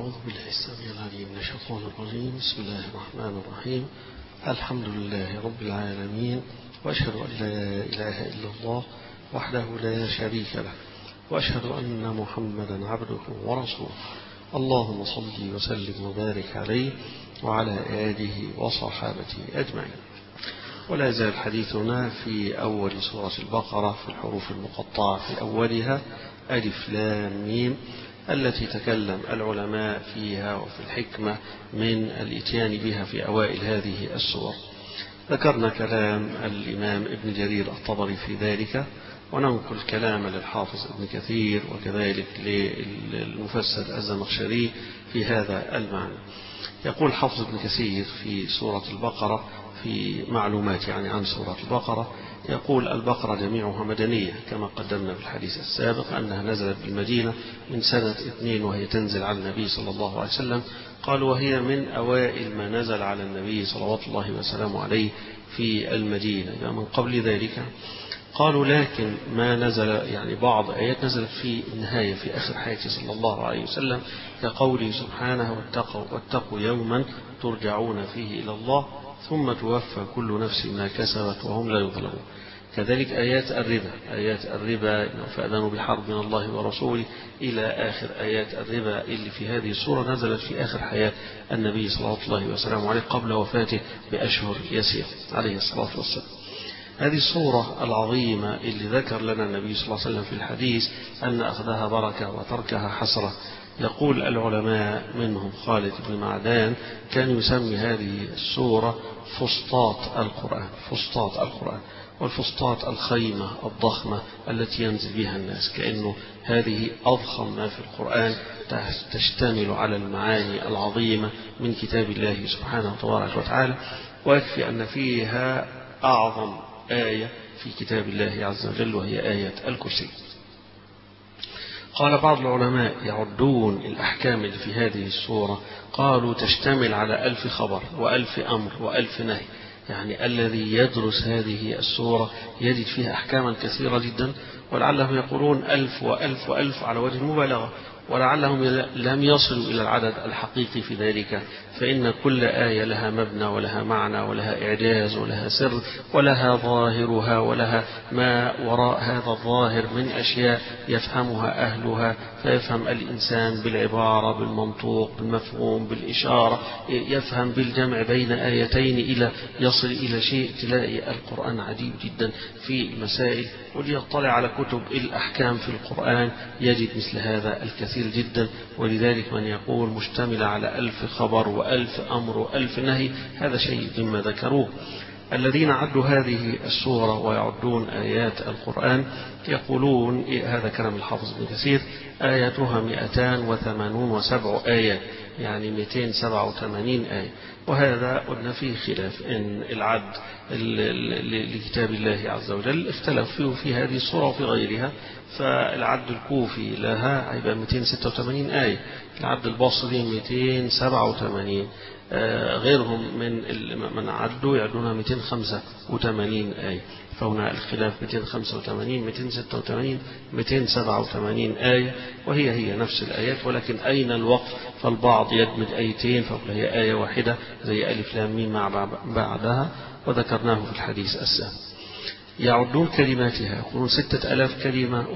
أعوذ بالله السميع العليم من الشيطان الرجيم. بسم الله الرحمن الرحيم. الحمد لله رب العالمين، وأشهد أن لا إله إلا الله وحده لا شريك له، وأشهد أن محمدا عبده ورسوله. اللهم صل وسلم وبارك عليه وعلى آله وصحابته أجمعين. ولا يزال حديثنا في أول سورة البقرة في الحروف المقطعة في أولها ألف لام ميم، التي تكلم العلماء فيها وفي الحكمة من الإتيان بها في أوائل هذه السور. ذكرنا كلام الإمام ابن جرير الطبري في ذلك، وننقل كلام للحافظ ابن كثير وكذلك للمفسر الزمخشري في هذا المعنى. يقول حافظ ابن كثير في سورة البقرة في معلومات عن سورة البقرة، يقول البقرة جميعها مدنية، كما قدمنا في الحديث السابق أنها نزلت بالمدينة من سنة 2 وهي تنزل على النبي صلى الله عليه وسلم. قالوا وهي من أوائل ما نزل على النبي صلوات الله وسلامه عليه في المدينة من قبل ذلك. قالوا لكن ما نزل بعض آيات نزلت في النهاية في آخر حياته صلى الله عليه وسلم، كقوله سبحانه واتقوا يوما ترجعون فيه إلى الله ثم توفى كل نفس ما كسبت وهم لا يظلمون. كذلك آيات الربا فأذنوا بحرب من الله ورسوله إلى آخر آيات الربا اللي في هذه السورة نزلت في آخر حياة النبي صلى الله وسلامه عليه قبل وفاته بأشهر يسير عليه الصلاة والسلام. هذه الصورة العظيمة اللي ذكر لنا النبي صلى الله عليه وسلم في الحديث أن أخذها بركة وتركها حسرة. يقول العلماء منهم خالد بن معدان كان يسمي هذه السورة فسطاط القرآن، والفسطاط الخيمة الضخمة التي ينزل بها الناس، كأنه هذه أضخم ما في القرآن، تشتمل على المعاني العظيمة من كتاب الله سبحانه وتبارك وتعالى. ويكفي أن فيها أعظم آية في كتاب الله عز وجل وهي آية الكرسي. قال بعض العلماء يعدون الأحكام اللي في هذه السورة، قالوا تشتمل على 1000 خبر و1000 أمر و1000 نهي، الذي يدرس هذه السورة يجد فيها أحكاما كثيرة جدا، ولعلهم يقولون 1000 و1000 و1000 على وجه المبالغة، ولعلهم لم يصلوا إلى العدد الحقيقي في ذلك، فإن كل آية لها مبنى ولها معنى ولها إعجاز ولها سر ولها ظاهرها ولها ما وراء هذا الظاهر من أشياء يفهمها أهلها، فيفهم الإنسان بالعبارة بالمنطوق بالمفهوم بالإشارة، يفهم بالجمع بين آيتين إلى يصل إلى شيء. تلاقي القرآن عجيب جدا في المسائل، وليطلع على كتب الأحكام في القرآن يجد مثل هذا الكثير جدا. ولذلك من يقول مشتمل على 1000 خبر و1000 أمر و1000 نهي، هذا شيء مما ذكروه. الذين عدوا هذه السورة ويعدون آيات القرآن يقولون هذا كلام الحافظ ابن كثير آياتها 287 آيات، 287 آية. وهذا قلنا فيه خلاف إن العد لكتاب الله عز وجل اختلف فيه في هذه السورة وفي غيرها، فالعد الكوفي لها هيبقى 286 آية، العد البصري 287، غيرهم من عدوا يعدونها 285 آية. فهنا الخلاف 285 286 287 آية، وهي نفس الآيات، ولكن أين الوقف؟ فالبعض يدمج آيتين فقل هي آية واحدة زي ألف لام ميم مع بعدها، وذكرناه في الحديث السابق. يعدون كلماتها يقولون 6000 كلمة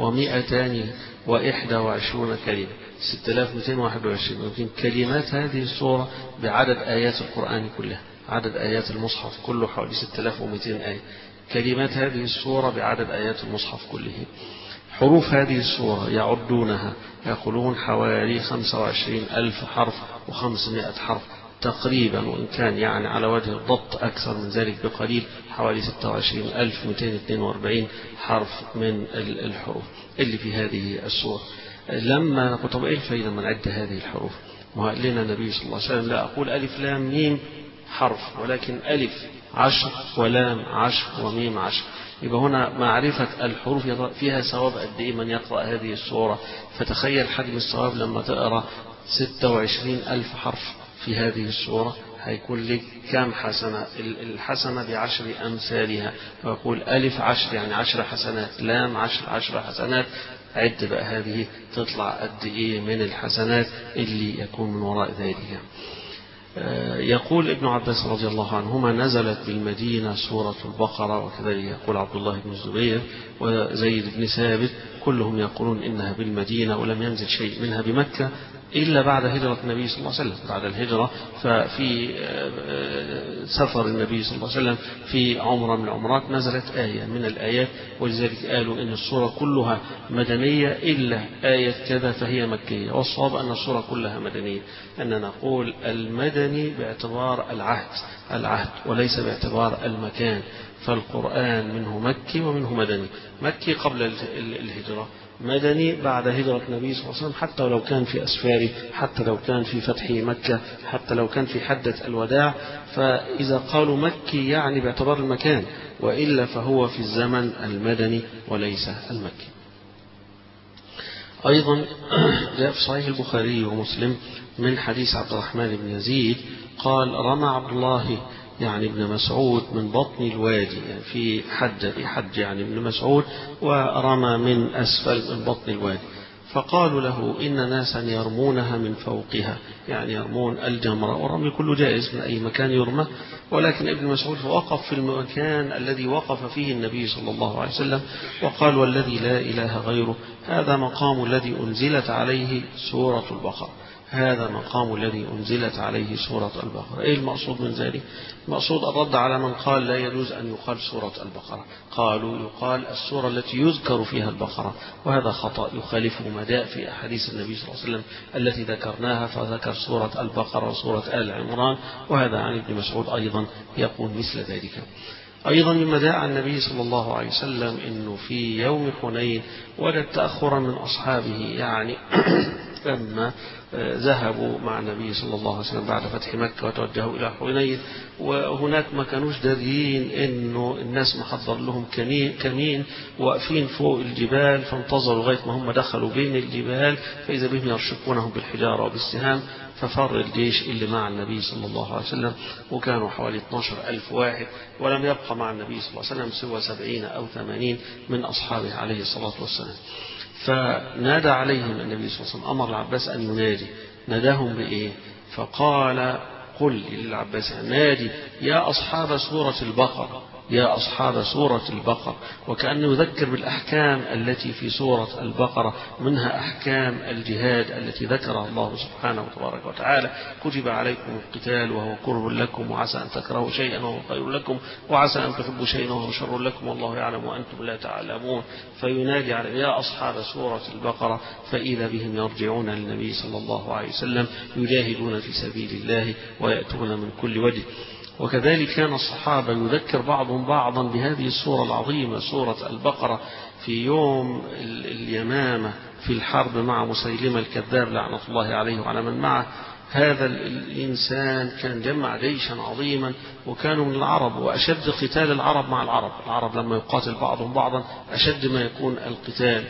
و221 كلمة، 6221. يمكن كلمات هذه السورة بعدد آيات القرآن كلها، عدد آيات المصحف كله حوالي 6200 آية. كلمات هذه السورة بعدد آيات المصحف كله. حروف هذه السورة يعدونها يقولون حوالي 25000 حرف و500 حرف تقريبا، وإن كان على وجه الضبط أكثر من ذلك بقليل، حوالي 26242 حرف من الحروف اللي في هذه السورة. لما طب إيه الفائدة لما نعد هذه الحروف؟ ما قال لنا النبي صلى الله عليه وسلم لا أقول ألف لام ميم حرف، ولكن ألف 10 ولام 10 وميم 10. يبقى هنا معرفة الحروف فيها ثواب قد إيه من يقرأ هذه السورة. فتخيل حجم الثواب لما تقرأ 26000 حرف في هذه السورة، هيكون لك كم حسنة؟ الحسنة ب10 أمثالها، ويقول ألف 10 10 حسنات، لام 10 10 حسنات، عد بقى هذه تطلع قد إيه من الحسنات اللي يكون من وراء ذلك. يقول ابن عباس رضي الله عنهما نزلت بالمدينة سورة البقرة، وكذلك يقول عبد الله بن الزبير وزيد بن ثابت كلهم يقولون إنها بالمدينة ولم ينزل شيء منها بمكة إلا بعد هجرة النبي صلى الله عليه وسلم، بعد الهجرة. ففي سفر النبي صلى الله عليه وسلم في عمرة من العمرات نزلت آية من الآيات، ولذلك قالوا إن السورة كلها مدنية إلا آية كذا فهي مكية، والصواب أن السورة كلها مدنية، أن نقول المدني باعتبار العهد وليس باعتبار المكان. فالقرآن منه مكي ومنه مدني، مكي قبل الهجرة، مدني بعد هجرة النبي صلى الله عليه وسلم، حتى ولو كان في أسفاره، حتى لو كان في فتح مكة، حتى لو كان في حدة الوداع. فإذا قالوا مكي يعني باعتبار المكان، وإلا فهو في الزمن المدني وليس المكي. أيضا جاء في صحيح البخاري ومسلم من حديث عبد الرحمن بن يزيد قال رمى عبد الله يعني ابن مسعود من بطن الوادي، يعني في حج يعني ابن مسعود، ورمى من أسفل من بطن الوادي، فقالوا له إن ناسا يرمونها من فوقها، يعني يرمون الجمرة، والرمي كله جائز من أي مكان يرمى، ولكن ابن مسعود وقف في المكان الذي وقف فيه النبي صلى الله عليه وسلم وقال والذي لا إله غيره هذا مقام الذي أنزلت عليه سورة البقرة، هذا مقام الذي أنزلت عليه سورة البقرة. إيه المقصود من ذلك؟ المقصود الرد على من قال لا يجوز أن يقال سورة البقرة، قالوا يقال السورة التي يذكر فيها البقرة، وهذا خطأ يخالفه ما جاء في أحاديث النبي صلى الله عليه وسلم التي ذكرناها، فذكر سورة البقرة وسورة آل عمران، وهذا عن ابن مسعود أيضا يقول مثل ذلك. أيضا مما جاء عن النبي صلى الله عليه وسلم أنه في يوم حنين وجد تأخرا من أصحابه، يعني لما ذهبوا مع النبي صلى الله عليه وسلم بعد فتح مكة وتوجهوا إلى حنين، وهناك ما كانوش دارين إنه الناس محضر لهم كمين واقفين فوق الجبال، فانتظروا لغاية ما هم دخلوا بين الجبال فإذا بهم يرشقونهم بالحجارة وبالسهام، ففر الجيش اللي مع النبي صلى الله عليه وسلم، وكانوا حوالي 12,000 واحد، ولم يبقى مع النبي صلى الله عليه وسلم سوى 70 أو 80 من أصحابه عليه الصلاة والسلام. فنادى عليهم النبي صلى الله عليه وسلم، أمر العباس أن ينادي، ناداهم بإيه؟ فقال قل للعباس نادي يا أصحاب سورة البقرة، يا أصحاب سورة البقرة، وكأنه يذكر بالأحكام التي في سورة البقرة، منها أحكام الجهاد التي ذكرها الله سبحانه وتبارك وتعالى، كتب عليكم القتال وهو كره لكم وعسى أن تكرهوا شيئا وهو خير لكم وعسى أن تحبوا شيئا وهو شر لكم والله يعلم وأنتم لا تعلمون. فينادي على يا أصحاب سورة البقرة، فإذا بهم يرجعون للنبي صلى الله عليه وسلم يجاهدون في سبيل الله ويأتون من كل وجه. وكذلك كان الصحابة يذكر بعضهم بعضا بهذه السورة العظيمة سورة البقرة في يوم اليمامة في الحرب مع مسيلمة الكذاب لعنة الله عليه وعلى من معه. هذا الإنسان كان جمع جيشا عظيما، وكانوا من العرب، وأشد قتال العرب مع العرب لما يقاتل بعضهم بعضا أشد ما يكون القتال،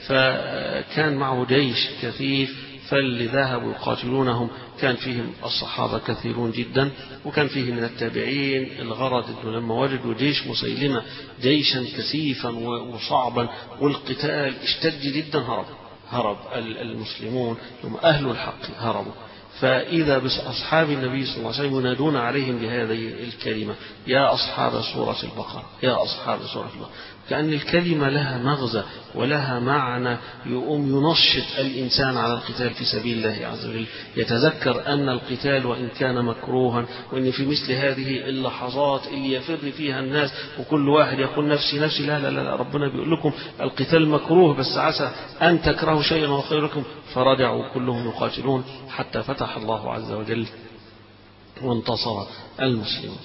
فكان معه جيش كثيف، فاللي ذهبوا يقاتلونهم كان فيهم الصحابة كثيرون جدا، وكان فيه من التابعين. الغرض أنه لما وجدوا جيش مسيلمة جيشا كثيفا وصعبا والقتال اشتد جدا هرب المسلمون هم أهل الحق هربوا، فإذا بأصحاب النبي صلى الله عليه وسلم ينادون عليهم بهذه الكلمة يا أصحاب سورة البقرة، يا أصحاب سورة البقرة، كأن الكلمة لها مغزى ولها معنى يقوم ينشط الإنسان على القتال في سبيل الله عز وجل، يتذكر أن القتال وإن كان مكروها، وإن في مثل هذه اللحظات اللي يفر فيها الناس وكل واحد يقول نفسي نفسي، لا لا لا، ربنا بيقول لكم القتال مكروه بس عسى أن تكرهوا شيئا وخير لكم، فرجعوا كلهم يقاتلون حتى فتح الله عز وجل وانتصر المسلمون.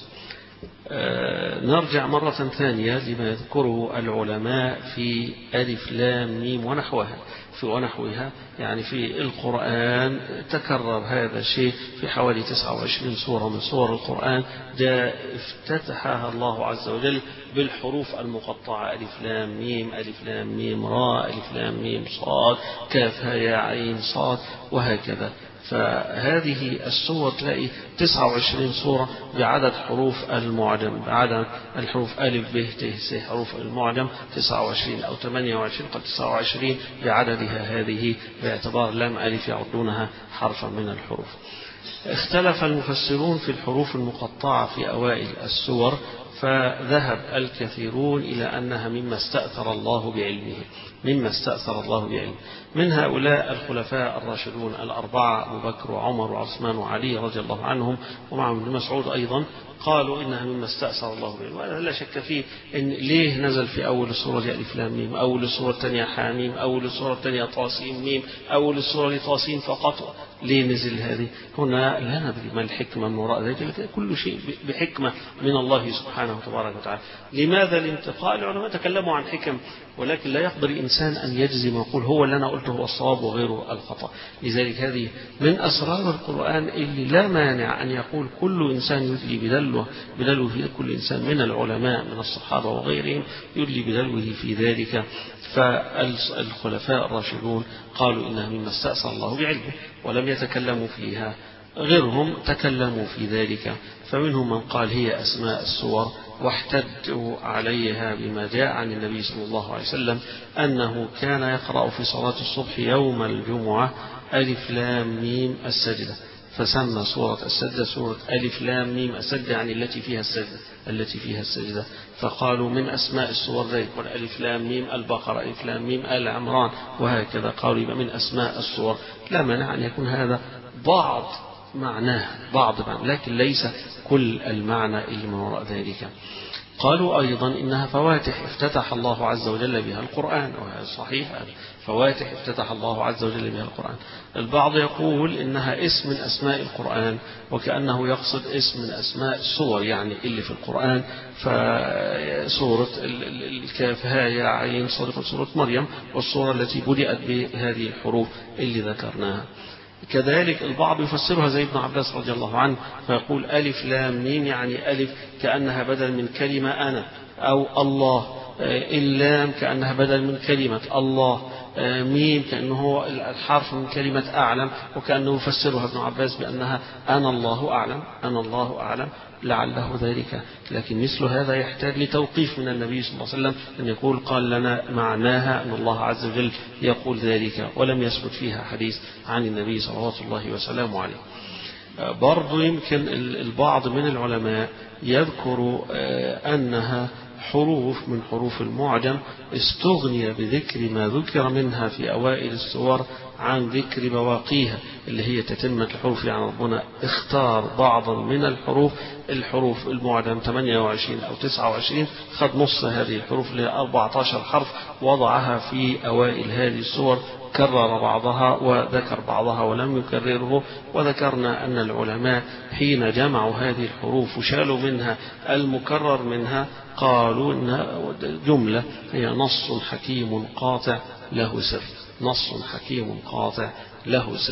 نرجع مرة ثانية لما يذكره العلماء في ألف لام ميم ونحوها، يعني في القرآن تكرر هذا الشيء في حوالي 29 سورة من سور القرآن، جاء افتتحها الله عز وجل بالحروف المقطعة ألف لام ميم، ألف لام ميم راء، ألف لام ميم صاد، كاف ها يا عين صاد، وهكذا. فهذه السور تلاقي 29 سورة بعدد حروف المعجم، بعدد الحروف ألف ب ت س حروف المعجم 29 أو 28 قد 29 بعددها هذه باعتبار لام ألف يعدونها حرفا من الحروف. اختلف المفسرون في الحروف المقطعة في أوائل السور، فذهب الكثيرون إلى أنها مما استأثر الله بعلمه، مما استأثر الله بعلمه. من هؤلاء الخلفاء الراشدون الأربعة أبو بكر وعمر وعثمان وعلي رضي الله عنهم، ومعهم ابن مسعود أيضا، قالوا إنها مما استأثر الله بعلمه. وهذا لا شك فيه. إن ليه نزل في أول السورة ألف لام ميم، أول السورة الثانية حاميم، أول السورة الثانية طاسين ميم، أول السورة طاسين فقط؟ ليه نزل هذه؟ هنا لا ندري ما الحكمة من وراء ذلك، لكن كل شيء بحكمة من الله سبحانه وتبارك وتعالى. لماذا الانتقاء؟ العلماء تكلموا عن حكم، ولكن لا يقدر الإنسان أن يجزم ويقول هو اللي أنا قلته هو الصواب وغيره الخطأ. لذلك هذه من أسرار القرآن اللي لا مانع أن يقول كل إنسان يدلي بدلوه في كل إنسان من العلماء من الصحابة وغيرهم يدلي بدلوه في ذلك. فالخلفاء الراشدون قالوا إنها مما استأثر الله بعلمه ولم يتكلموا فيها، غيرهم تكلموا في ذلك. فمنهم من قال هي أسماء السور، واحتجوا عليها بما جاء عن النبي صلى الله عليه وسلم أنه كان يقرأ في صلاة الصبح يوم الجمعة ألف لام ميم السجدة، فسمى سورة السجدة سورة ألف لام ميم السجدة، يعني التي فيها السجدة. فقالوا من أسماء السور ذلك، والألف لام ميم البقرة، ألف لام ميم آل عمران، وهكذا قالوا يبقى من أسماء السور. لا مانع أن يكون هذا بعض معناه، لكن ليس كل المعنى اللي من وراء ذلك. قالوا أيضا إنها فواتح افتتح الله عز وجل بها القرآن، وهذا صحيح، فواتح افتتح الله عز وجل بها القرآن. البعض يقول إنها اسم من أسماء القرآن، وكأنه يقصد اسم من أسماء السور يعني اللي في القرآن، فسورة الكاف ها يا عين صاد سورة مريم، والسورة التي بدأت بهذه الحروف اللي ذكرناها. كذلك البعض يفسرها زي ابن عباس رضي الله عنه فيقول ألف لام ميم، يعني ألف كأنها بدل من كلمة أنا أو الله، اللام كأنها بدل من كلمة الله، ميم كأنه الحرف من كلمة أعلم، وكأنه يفسرها ابن عباس بأنها أنا الله أعلم لعله ذلك. لكن مثل هذا يحتاج لتوقيف من النبي صلى الله عليه وسلم أن يقول قال لنا معناها أن الله عز وجل يقول ذلك، ولم يثبت فيها حديث عن النبي صلوات الله وسلامه عليه. برضو يمكن البعض من العلماء يذكر أنها حروف من حروف المعجم استغني بذكر ما ذكر منها في أوائل السور عن ذكر بواقيها اللي هي تتمة الحروف. يعني ربنا اختار بعضا من الحروف المعجم 28 أو 29، خد نص هذه الحروف اللي 14 حرف وضعها في أوائل هذه السور، كرر بعضها وذكر بعضها ولم يكرره. وذكرنا أن العلماء حين جمعوا هذه الحروف وشالوا منها المكرر منها قالوا إن جملة هي نص حكيم قاطع له سر، نص حكيم قاطع له سر.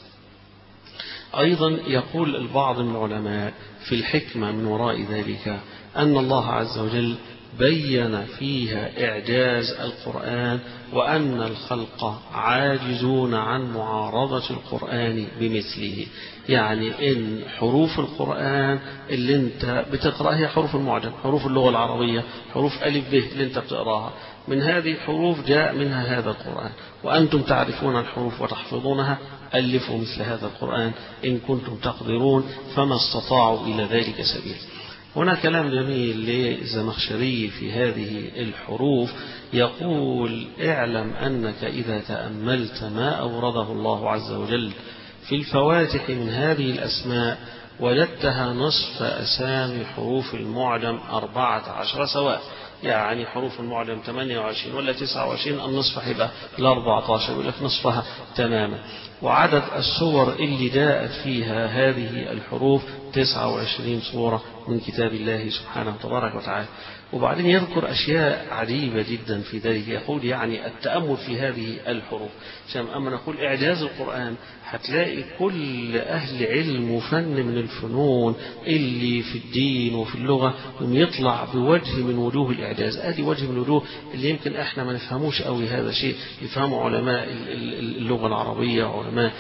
أيضا يقول البعض من العلماء في الحكمة من وراء ذلك أن الله عز وجل بين فيها إعجاز القرآن، وأن الخلق عاجزون عن معارضة القرآن بمثله. يعني إن حروف القرآن اللي انت بتقرأها هي حروف المعجم، حروف اللغة العربية، حروف ألف ب اللي انت بتقراها، من هذه الحروف جاء منها هذا القرآن، وأنتم تعرفون الحروف وتحفظونها، ألفوا مثل هذا القرآن إن كنتم تقدرون فما استطاعوا إلى ذلك سبيل. هنا كلام جميل للزمخشري في هذه الحروف، يقول اعلم أنك إذا تأملت ما أورده الله عز وجل في الفواتح من هذه الأسماء وجدتها نصف أسامي حروف المعجم 14 سواء. يعني حروف المعجم 28 ولا 29، النصف هيبقى ال 14، يقول لك نصفها تماما. وعدد السور اللي جاءت فيها هذه الحروف 29 سورة من كتاب الله سبحانه وتبارك وتعالى. وبعدين يذكر أشياء عجيبة جدا في ذلك، يقول يعني التأمل في هذه الحروف. أما نقول إعجاز القرآن هتلاقي كل أهل علم وفن من الفنون اللي في الدين وفي اللغة يطلع بوجه من وجوه الإعجاز. ادي وجه من وجوه اللي يمكن احنا ما نفهموش قوي هذا الشيء، يفهموا علماء اللغة العربية وعلماء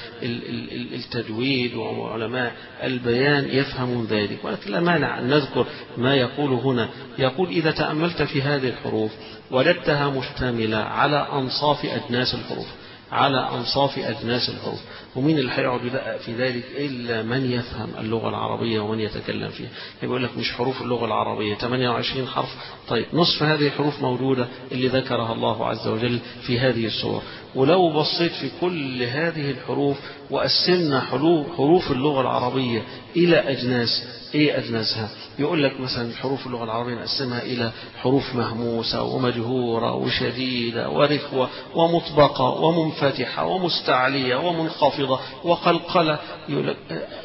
التجويد وعلماء البيان يفهمون ذلك. ولكن لا مانع أن نذكر ما يقول هنا. يقول إذا تأملت في هذه الحروف وجدتها مشتملة على أنصاف أجناس الحروف، على أنصاف أجناس الحروف. ومين اللي هيقعد يدقق في ذلك إلا من يفهم اللغة العربية ومن يتكلم فيها. يقول لك مش حروف اللغة العربية 28 حرف، طيب نصف هذه الحروف موجودة اللي ذكرها الله عز وجل في هذه السور. ولو بصيت في كل هذه الحروف وقسمنا حروف اللغة العربية إلى أجناس، إيه أجناسها؟ يقول لك مثلا حروف اللغة العربية نقسمها إلى حروف مهموسة ومجهورة وشديدة ورخوة ومطبقة ومنفتحة ومستعلية ومنخفضة وقلقلة. يقول لك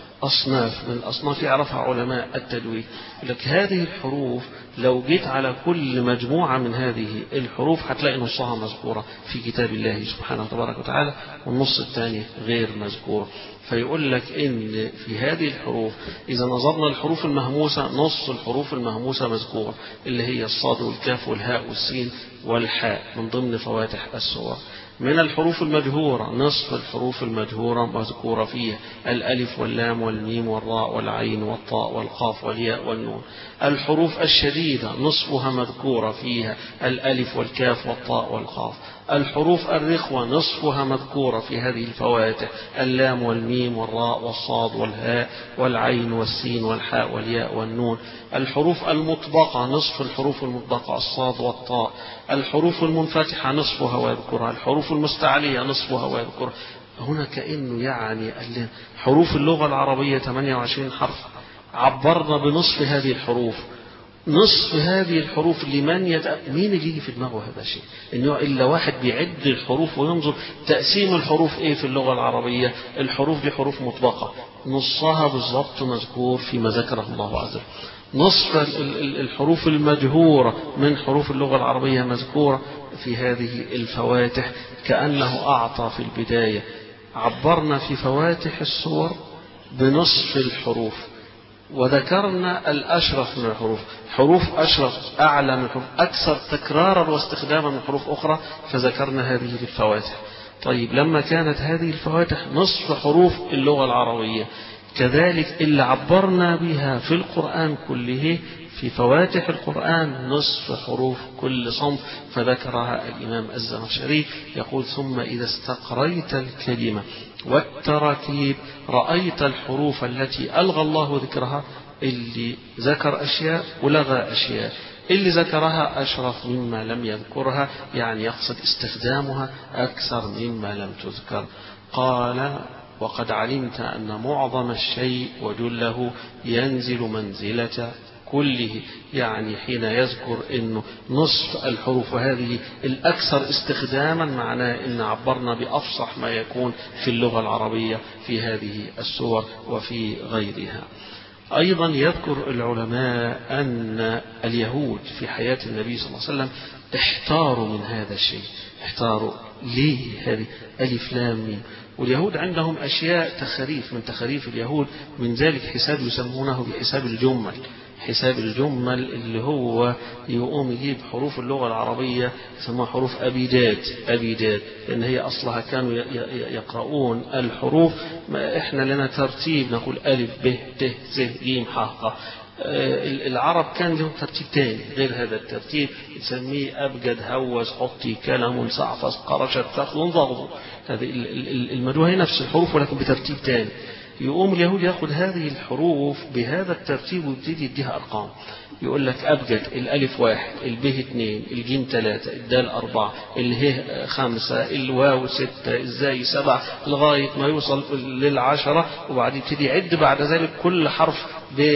أصناف من الأصناف يعرفها علماء التجويد. يقول لك هذه الحروف لو جيت على كل مجموعة من هذه الحروف هتلاقي نصها مذكورة في كتاب الله سبحانه تبارك وتعالى، والنص الثاني غير مذكور. فيقول لك إن في هذه الحروف إذا نظرنا الحروف المهموسة نص الحروف المهموسة مذكورة، اللي هي الصاد والكاف والهاء والسين والحاء من ضمن فواتح السور. من الحروف المجهورة نصف الحروف المجهورة مذكورة فيها، الألف واللام والميم والراء والعين والطاء والقاف والياء والنون. الحروف الشديدة نصفها مذكورة فيها، الألف والكاف والطاء والقاف. الحروف الرخوة نصفها مذكورة في هذه الفواتح، اللام والميم والراء والصاد والهاء والعين والسين والحاء والياء والنون. الحروف المطبقة نصف الحروف المطبقة، الصاد والطاء. الحروف المنفتحة نصفها ويذكرها، الحروف المستعلية نصفها ويذكرها. هنا كأنه يعني حروف اللغة العربية 28 حرف، عبرنا بنصف هذه الحروف. نصف هذه الحروف لمن مين اللي يجي في دماغه هذا الشيء؟ إنه إلا واحد بيعد الحروف وينظر تقسيم الحروف إيه في اللغة العربية. الحروف دي حروف مطبقة، نصها بالضبط مذكور فيما ذكره الله عز وجل. نصف الحروف المجهورة من حروف اللغة العربية مذكورة في هذه الفواتح. كأنه أعطى في البداية، عبرنا في فواتح السور بنصف الحروف، وذكرنا الأشرف من الحروف، حروف أشرف أعلى من الحروف، أكثر تكرارا واستخداما من حروف أخرى، فذكرنا هذه الفواتح. طيب لما كانت هذه الفواتح نصف حروف اللغة العربية، كذلك اللي عبرنا بها في القرآن كله في فواتح القرآن نصف حروف كل صنف، فذكرها الإمام الزمخشري. يقول ثم إذا استقريت الكلمة والتركيب رأيت الحروف التي ألغى الله ذكرها، اللي ذكر أشياء ولغى أشياء، اللي ذكرها أشرف مما لم يذكرها، يعني يقصد استخدامها أكثر مما لم تذكر. قال وقد علمت أن معظم الشيء وجله ينزل منزلة كله، يعني حين يذكر أنه نصف الحروف هذه الأكثر استخداما معناه أن عبرنا بأفصح ما يكون في اللغة العربية في هذه السور وفي غيرها. أيضا يذكر العلماء أن اليهود في حياة النبي صلى الله عليه وسلم احتاروا من هذا الشيء. احتاروا ليه هذه ألف لام ميم؟ واليهود عندهم أشياء تخريف من تخريف اليهود، من ذلك حساب يسمونه بحساب الجمل. حساب الجمل اللي هو يقوم يجيب حروف اللغة العربية يسموها حروف أبيجاد، أبيجاد لأن هي أصلها كانوا يقرؤون الحروف، إحنا لنا ترتيب نقول ألف ب ت ز ج ح ق. العرب كان لهم ترتيب تاني غير هذا الترتيب، يسميه أبجد هوز حطي كلم صعفص قرشت فخذ ضغض. هذه المدوها هي نفس الحروف ولكن بترتيب تاني. يقوم اليهود يأخذ هذه الحروف بهذا الترتيب ويبتدي يديها أرقام. يقول لك أبجد الألف 1، البه 2، الجيم 3، الدال 4، الهه 5، الواو 6، الزاي 7، لغاية ما يوصل لل10، وبعد يبتدي يعد بعد ذلك كل حرف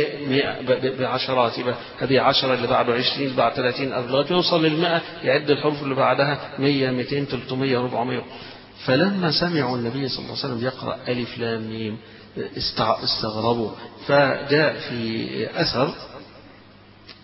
بعشرات. يبقى هذه 10 اللي بعده 20 اللي بعد 30 لغاية يوصل لل100، يعد الحروف اللي بعدها 100 200 300 400. فلما سمعوا النبي صلى الله عليه وسلم يقرأ ألف لام ميم استغربوا. فجاء في أثر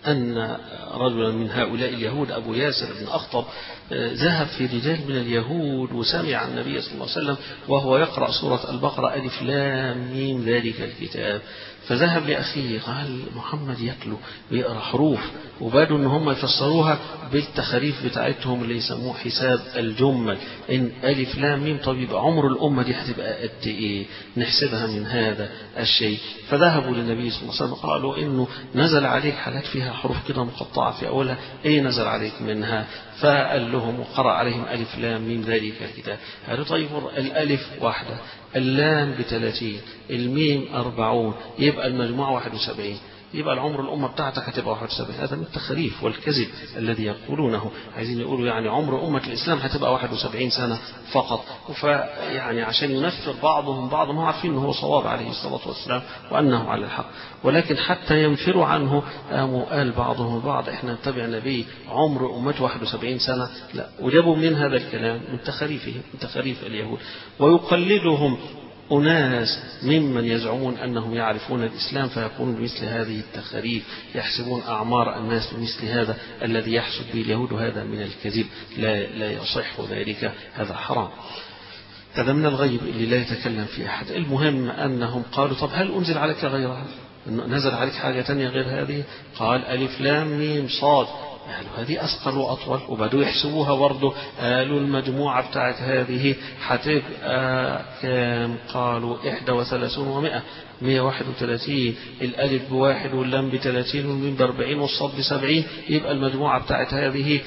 أن رجلا من هؤلاء اليهود أبو ياسر بن أخطب ذهب في رجال من اليهود وسمع النبي صلى الله عليه وسلم وهو يقرأ سورة البقرة ألف لام ميم ذلك الكتاب، فذهب لأخيه قال محمد يتلو ويقرأ حروف، وبدوا أن هم يفسروها بالتخاريف بتاعتهم اللي يسموه حساب الجمل، إن ألف لام ميم. طب يبقى عمر الأمة دي هتبقى قد إيه؟ نحسبها من هذا الشيء. فذهبوا للنبي صلى الله عليه وسلم قالوا إنه نزل عليك حاجات فيها حروف كده مقطعة في أولها، إيه نزل عليك منها؟ فقال لهم وقرأ عليهم ألف لام ميم ذلك الكتاب. قالوا طيب الألف واحدة، اللام ب30، الميم 40، يبقى المجموع 71، يبقى العمر الأمة بتاعتك هتبقى 71. هذا من التخريف والكذب الذي يقولونه، عايزين يقولوا يعني عمر أمة الإسلام هتبقى 71 سنة فقط. فيعني عشان ينفر بعضهم بعضا، هم عارفين أنه هو صواب عليه الصلاة والسلام وأنه على الحق، ولكن حتى ينفروا عنه قال بعضهم البعض احنا نتبع نبي عمر أمته 71 سنة. لا، وجابوا من هذا الكلام من تخريفهم، من تخريف اليهود. ويقلدهم أناس ممن يزعمون أنهم يعرفون الإسلام فيقولون بمثل هذه التخاريف، يحسبون أعمار الناس بمثل هذا الذي يحسب به اليهود، هذا من الكذب، لا يصح ذلك، هذا حرام، هذا من الغيب اللي لا يتكلم فيه أحد. المهم أنهم قالوا طب هل أنزل عليك غيرها؟ نزل عليك حاجة تانية غير هذه؟ قال ألف لام ميم صاد. قالوا هذه أثقل وأطول، وبدوا يحسبوها برضه، قالوا المجموعة بتاعت هذه هتبقى كام؟ قالوا 31 و100، 131، الألف ب1 واللام ب30 والميم ب40 والصاد ب70، يبقى المجموعة بتاعت هذه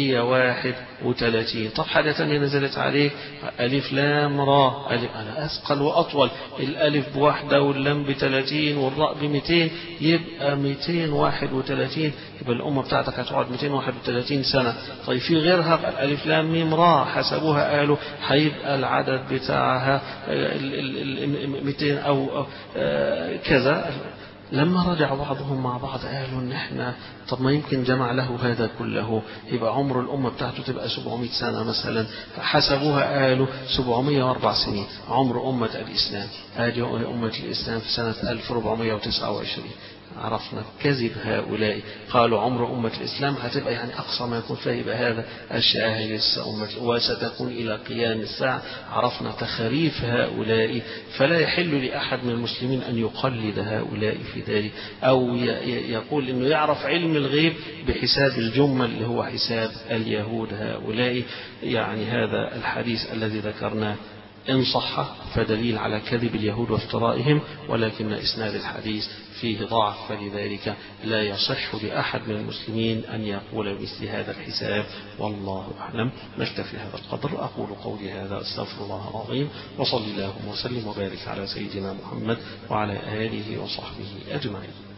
131. طب حاجة تانية نزلت عليك ألف لام را، أنا أثقل وأطول، الألف ب1 واللام ب30 والراء ب200، يبقى 231، يبقى الأمة بتاعتك هتقعد 231 سنة. طيب في غيرها الألف لام ميم را، حسبوها قالوا هيبقى العدد بتاعها 200 أو كذا. لما رجع بعضهم مع بعض قالوا ان احنا طب ما يمكن جمع له هذا كله، يبقى عمر الأمة بتاعته تبقى 700 سنة مثلا. حسبوها قالوا 704 سنين عمر أمة الإسلام، هذه أمة الإسلام في سنة 1429. عرفنا كذب هؤلاء، قالوا عمر أمة الإسلام هتبقى يعني أقصى ما يكون فيها يبقى هذا الشاهد وستكون إلى قيام الساعة. عرفنا تخريف هؤلاء، فلا يحل لأحد من المسلمين أن يقلد هؤلاء في ذلك، أو يقول أنه يعرف علم الغيب بحساب الجمل اللي هو حساب اليهود هؤلاء. يعني هذا الحديث الذي ذكرناه إن صح فدليل على كذب اليهود وافترائهم، ولكن إسناد الحديث فيه ضعف، فلذلك لا يصح لأحد من المسلمين أن يقول مثل هذا الحساب، والله أعلم. نكتفي هذا القدر، أقول قولي هذا أستغفر الله العظيم، وصلى الله وسلم وبارك على سيدنا محمد وعلى آله وصحبه أجمعين.